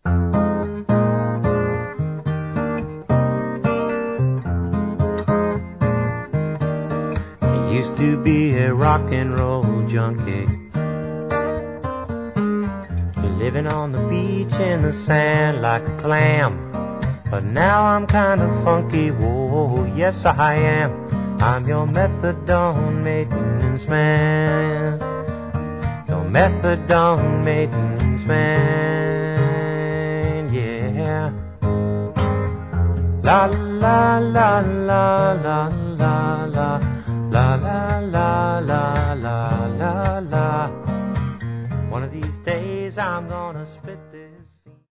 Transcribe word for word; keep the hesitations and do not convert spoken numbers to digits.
Used to be a rock and roll junkie, living on the beach in the sand like a clam. But now I'm kind of funky, whoa, yes I am. I'm your methadone maintenance man, your methadone maintenance man, yeah. La la la la la la la. La la la la la la la. One of these days I'm gonna